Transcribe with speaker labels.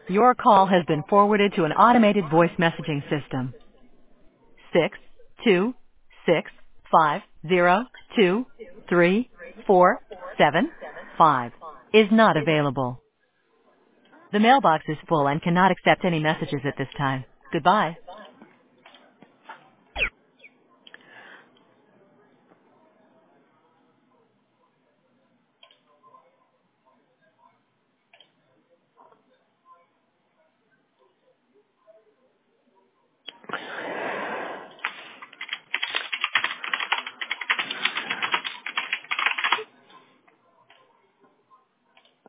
Speaker 1: Your call has been forwarded to an automated voice messaging system. 626502347 is not available. The mailbox is full and cannot accept any messages at this time. Goodbye.